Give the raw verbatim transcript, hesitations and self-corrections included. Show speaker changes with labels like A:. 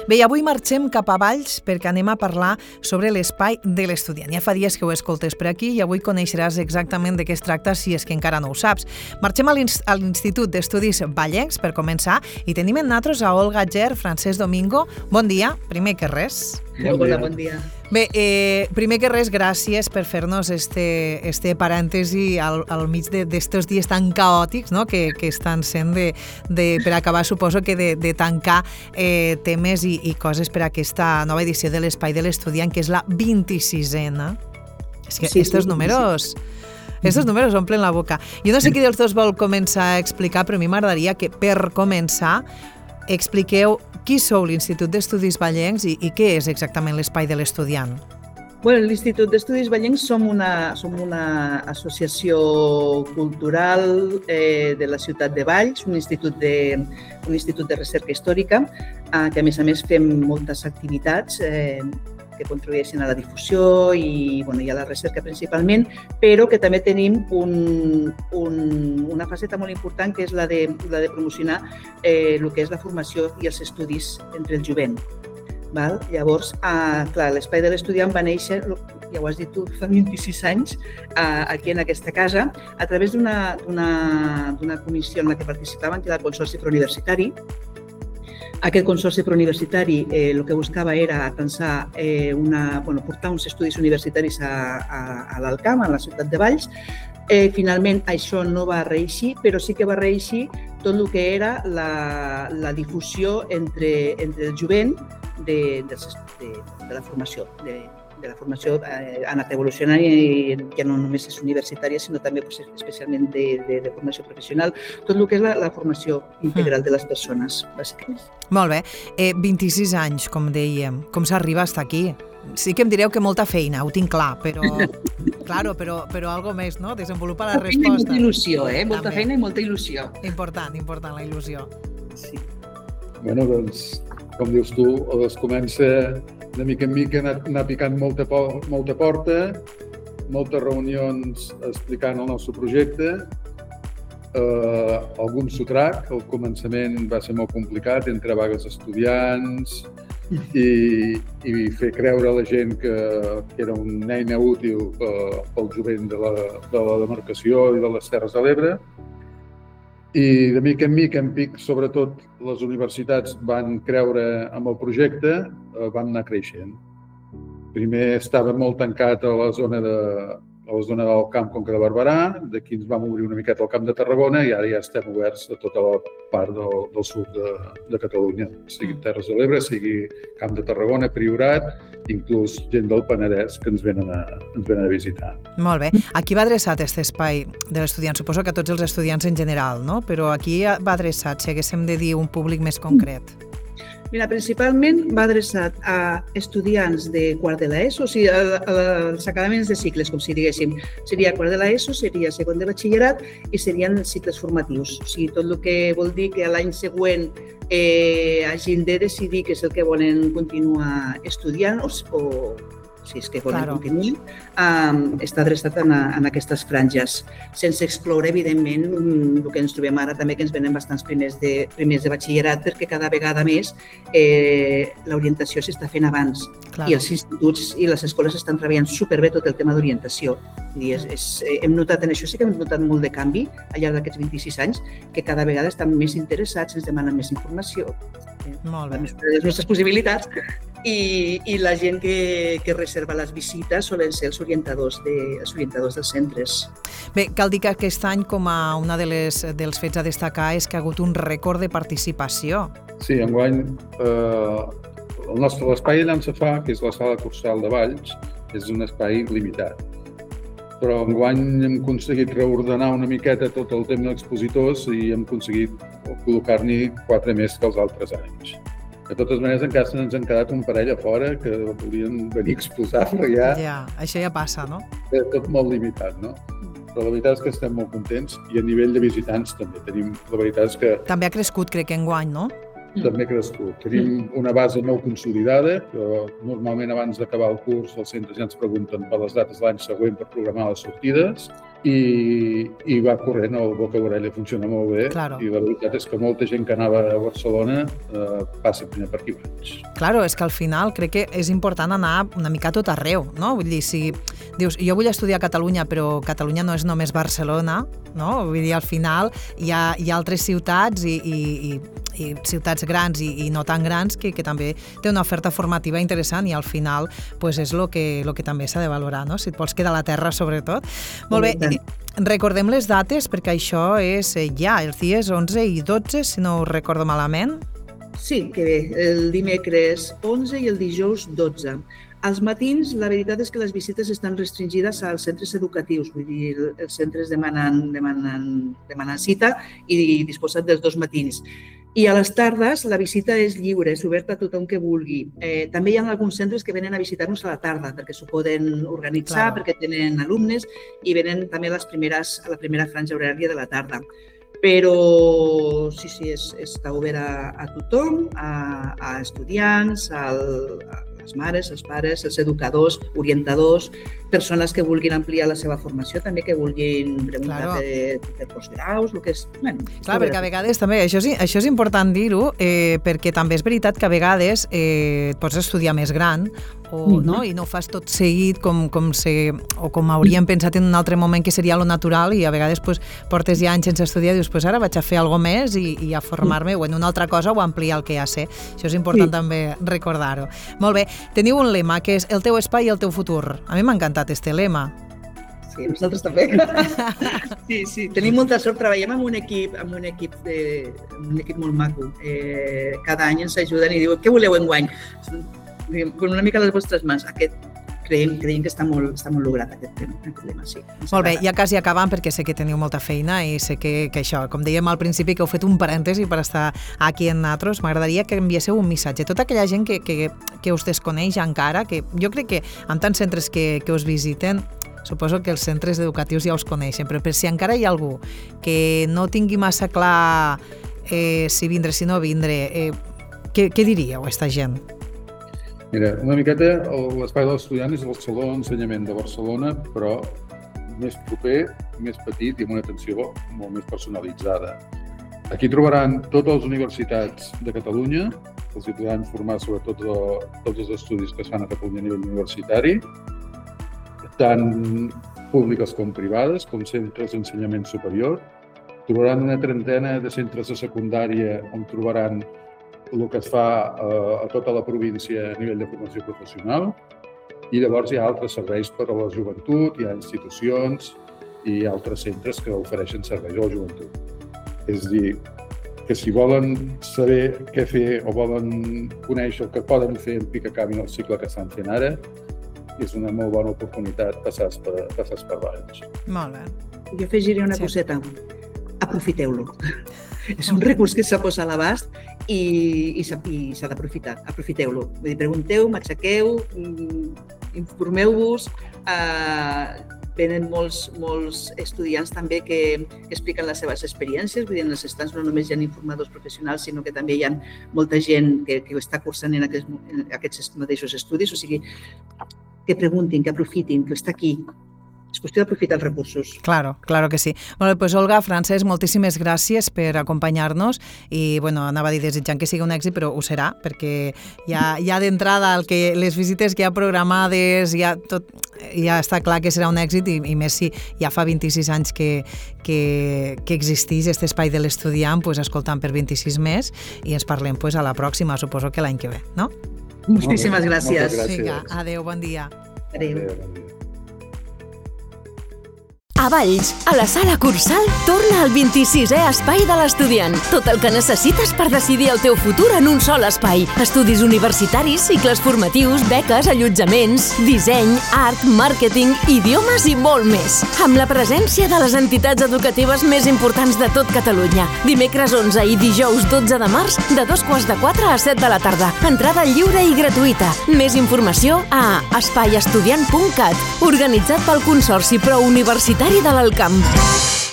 A: Bé, i avui marxem cap a Valls perquè anem a parlar sobre l'espai de l'estudiant. Ja fa dies que ho escoltes per aquí i avui coneixeràs exactament de què es tracta si és que encara no ho saps. Marxem a l'Institut d'Estudis Vallencs per començar i tenim en nosaltres a Olga Ger, Francesc Domingo. Bon dia, primer que res.
B: Bon Hola, bon dia.
A: Bé, eh, primer que res, gràcies per fer-nos este, este parèntesi al, al mig d'estos dies tan caòtics, no?, que, que estan sent de, de, per acabar, suposo que de, de tancar eh, temes i, i coses per a aquesta nova edició de l'Espai de l'Estudiant, que és la vint-i-sisena. És que sí, estos sí, números... Sí. Estos números omplen la boca. Jo no sé qui dels dos vol començar a explicar, però a mi m'agradaria que, per començar, expliqueu qui sou l'Institut d'Estudis Vallencs i, i què és exactament l'Espai de l'Estudiant.
B: Bueno, l'Institut d'Estudis Vallencs som una, som una associació cultural eh, de la ciutat de Valls, un institut de, un institut de recerca històrica, eh, que a més a més fem moltes activitats eh, que contribueixen a la difusió i, bueno, i a la recerca principalment, però que també tenim un, un, una faceta molt important que és la de, la de promocionar eh, el que és la formació i els estudis entre el jovent. Val? Llavors, eh, clar, l'Espai de l'Estudiant va néixer, ja ho has dit tu, fa vint-i-sis anys, eh, aquí en aquesta casa, a través d'una comissió en la que participaven, que era el Consorci Preuniversitari. Aquest consorci preuniversitari eh, el que buscava era pensar, eh, una, bueno, portar uns estudis universitaris a, a, a l'Alcamp, a la ciutat de Valls. Eh, finalment això no va reeixir, però sí que va reeixir tot el que era la, la difusió entre, entre el jovent de, de, de, de la formació, de, de la formació eh, ha anat evolucionant i ja no només és universitària, sinó també pues, especialment de, de, de formació professional, tot el que és la, la formació integral de les persones, bàsicament.
A: Molt bé. Eh, vint-i-sis anys, com dèiem. Com s'arriba fins aquí? Sí que em direu que molta feina, ho tinc clar, però... Claro, però, però algo més, no? Desenvolupar la resposta.
B: Feina i molta il·lusió, eh? Molta també. Feina i molta il·lusió.
A: Important, important, la il·lusió.
B: Sí.
C: Bueno, doncs, com dius tu, es comença de mica en mica anar, anar picant molta, molta porta, moltes reunions explicant el nostre projecte, eh, algun sotrac, al començament va ser molt complicat, entre vagues estudiants i, i fer creure a la gent que, que era una eina útil pel jovent de la, de la demarcació i de les Terres de l'Ebre. I de mica en mica, en pic, sobretot les universitats van creure en el projecte, eh, van anar creixent. Primer estava molt tancat a la zona, de, a la zona del Camp Conca de Barberà, d'aquí ens vam obrir una miqueta al Camp de Tarragona i ara ja estem oberts a tota la part del, del sud de, de Catalunya, sigui Terres de l'Ebre, sigui Camp de Tarragona, Priorat, inclús gent del Penedès que ens venen a, ens venen a visitar.
A: Molt bé. A qui va adreçat aquest espai de l'estudiant? Suposo que a tots els estudiants en general, no? Però a qui va adreçat, si haguéssim de dir un públic més concret?
B: Mira, principalment va adreçat a estudiants de quart de l'ESO, o sigui, als acabaments de cicles, com si diguéssim. Seria quart de l'ESO, seria segon de batxillerat i serien cicles formatius. O sigui, tot el que vol dir que l'any següent eh, hagin de decidir què és el que volen continuar estudiant o, o si és que volen claro. Continuar, um, està adreçat en, en aquestes franges, sense excloure, evidentment, el que ens trobem ara també, que ens venen bastants primers de, primers de batxillerat, perquè cada vegada més eh, l'orientació s'està fent abans claro. I els instituts i les escoles estan treballant superbé tot el tema d'orientació. És, és, hem notat en això, sí que hem notat molt de canvi al llarg d'aquests vint-i-sis anys, que cada vegada estan més interessats, ens demanen més informació, eh,
A: molt bé.
B: Les nostres possibilitats, i, i la gent que, que reserva les visites solen ser els orientadors, de, els orientadors dels centres.
A: Bé, cal dir que aquest any, com a una de les, dels fets a destacar, és que ha hagut un rècord de participació.
C: Sí, enguany eh, el nostre l'espai allà on se fa, que és la sala Cursal de Valls, és un espai limitat. Però enguany hem aconseguit reordenar una miqueta tot el tema d'expositors i hem aconseguit col·locar-n'hi quatre més que els altres anys. De totes maneres, encara se'ns han quedat un parell a fora que volien venir a exposar, però ja...
A: Ja, això ja passa, no?
C: És tot molt limitat, no? Però la veritat és que estem molt contents i a nivell de visitants també tenim... La veritat és que...
A: També ha crescut, crec que enguany, no?
C: També ha crescut. Tenim una base molt consolidada, però normalment abans d'acabar el curs els centres ja ens pregunten per les dates de l'any següent per programar les sortides i, i va corrent el boca a orella, funciona molt bé.
A: Claro.
C: I la veritat és que molta gent que anava a Barcelona eh, passa primer per aquí baix.
A: Claro, és que al final crec que és important anar una mica a tot arreu, no? Vull dir, si dius, jo vull estudiar a Catalunya, però Catalunya no és només Barcelona, no? Vull dir, al final hi ha, hi ha altres ciutats i, i, i, i ciutats grans i, i no tan grans que, que també té una oferta formativa interessant i al final pues, és el que, lo que també s'ha de valorar, no? Si et vols quedar a la terra, sobretot. Molt bé, recordem les dates, perquè això és ja, els dies onze i dotze, si no ho recordo malament.
B: Sí, que bé, el dimecres onze i el dijous dotze. Als matins, la veritat és que les visites estan restringides als centres educatius, vull dir, els centres demanen, demanen, demanen cita i disposat dels dos matins. I a les tardes la visita és lliure, és oberta a tothom que vulgui. Eh, també hi ha alguns centres que venen a visitar-nos a la tarda perquè s'ho poden organitzar, claro. Perquè tenen alumnes i venen també a, les primeres, a la primera franja horària de la tarda. Però sí, sí, és, està obert a, a tothom, a, a estudiants, al, a les mares, els pares, els educadors, orientadors, persones que vulguin ampliar la seva formació, també que vulguin preguntar claro. per, per postgraus, el que és... Bueno,
A: clar, perquè a vegades també, això és, això és important dir-ho, eh, perquè també és veritat que a vegades eh, et pots estudiar més gran o, mm-hmm. no? I no fas tot seguit com, com, se, o com hauríem pensat en un altre moment que seria lo natural i a vegades pues, portes ja anys sense estudiar i dius, pues ara vaig a fer alguna més i, i a formar-me o en una altra cosa o a ampliar el que ja sé. Això és important sí. també recordar-ho. Molt bé, teniu un lema que és el teu espai i el teu futur. A mi m'ha encantat este lema.
B: Sí, nosaltres també. Sí, sí, tenim molta sort, treballem amb un equip, amb un equip, de, un equip molt maco. Eh, cada any ens ajuden i diuen, què voleu enguany? Una mica a les vostres mans. Aquest creiem, creiem que està molt, està molt lograt aquest tema, aquest lema, sí.
A: Molt bé, ja quasi acabant perquè sé que teniu molta feina i sé que, que això, com dèiem al principi, que heu fet un parèntesi per estar aquí en nosaltres, m'agradaria que enviéssiu un missatge. Tota aquella gent que, que, que us desconeix encara, que jo crec que amb tants centres que, que us visiten, suposo que els centres educatius ja us coneixen, però per si encara hi ha algú que no tingui massa clar eh, si vindre, si no vindre, eh, què, què diríeu a aquesta gent?
C: Mira, una miqueta l'espai de l'estudiant és el Saló d'Ensenyament de Barcelona, però més proper, més petit i amb una atenció molt més personalitzada. Aquí trobaran totes les universitats de Catalunya, els hi podran formar sobre tots, tots els estudis que es fan a Catalunya a nivell universitari, tant públiques com privades, com centres d'ensenyament superior. Trobaran una trentena de centres de secundària on trobaran el que es fa a tota la província a nivell de formació professional i llavors hi ha altres serveis per a la joventut, hi ha institucions i altres centres que ofereixen serveis a la joventut. És a dir, que si volen saber què fer o volen conèixer el que poden fer en pic acabin el cicle que estan fent ara, és una molt bona oportunitat passar per, passar per Valls.
A: Molt bé.
B: Jo afegiré una sí. coseta. Aprofiteu-lo. És un recurs que s'ha posat a l'abast i, i s'ha d'aprofitar. Aprofiteu-lo. Vull dir, pregunteu, matxaqueu, informeu-vos. Eh, venen molts, molts estudiants també que expliquen les seves experiències. Vull dir, en els estants no només hi ha informadors professionals, sinó que també hi ha molta gent que, que està cursant en aquests, en aquests mateixos estudis. O sigui, que preguntin, que aprofitin, que està aquí. És qüestió d'aprofitar els recursos.
A: Claro, claro que sí. Molt bé, pues Olga, Francesc, moltíssimes gràcies per acompanyar-nos i, bueno, anava a dir desitjant que sigui un èxit, però ho serà, perquè ja, ja d'entrada el que les visites que hi ha programades, ja, tot, ja està clar que serà un èxit i, i més si ja fa vint-i-sis anys que, que, que existeix aquest espai de l'estudiant, pues, escoltant per vint-i-sis més i ens parlem pues, a la pròxima, suposo que l'any que ve, no?
B: Moltíssimes gràcies.
C: Moltes gràcies.
A: Vinga, adéu, bon dia.
B: Adéu.
C: Adéu, bon dia.
D: A Valls, a la Sala Cursal, torna el vint-i-sisè Espai de l'Estudiant. Tot el que necessites per decidir el teu futur en un sol espai. Estudis universitaris, cicles formatius, beques, allotjaments, disseny, art, màrqueting, idiomes i molt més. Amb la presència de les entitats educatives més importants de tot Catalunya. Dimecres onze i dijous dotze de març, de dos quarts de quatre a set de la tarda. Entrada lliure i gratuïta. Més informació a espai estudiant punt cat, organitzat pel Consorci Prouniversitari de l'Alt Camp.